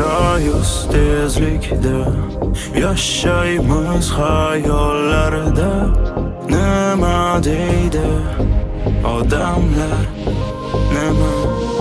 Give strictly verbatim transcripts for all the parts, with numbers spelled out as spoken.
sakson yuz tezlikda yashaymiz xayollarda. Nima deydi odamlar, nima?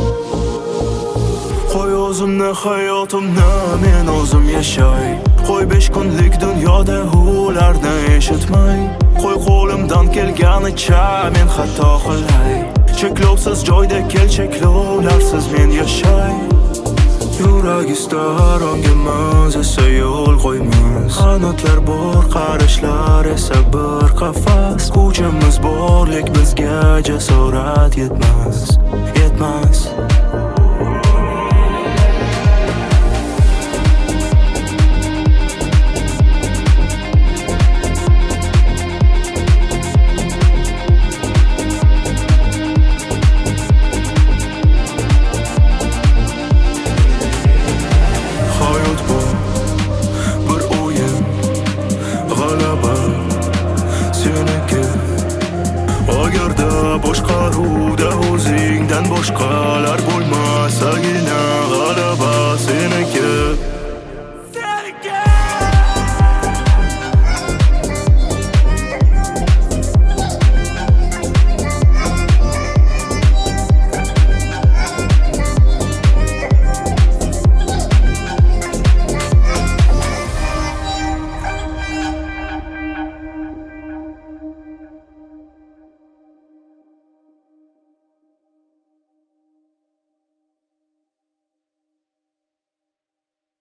Qo'y o'zimni, hayotimni men o'zim yashay. Qo'y besh kunlik dunyoda ularni eshitmay. Qo'y qo'limdan kelganicha men xato qilay. Cheklovsiz joyda kel, cheklovlarsiz men yashay. Yurak istar ongimiz esa yo'l qo'ymiz. Qanotlar bor, qarashlar esa bir qafas. Kuchimiz borlik bizga jasorat yetmas, yetmas.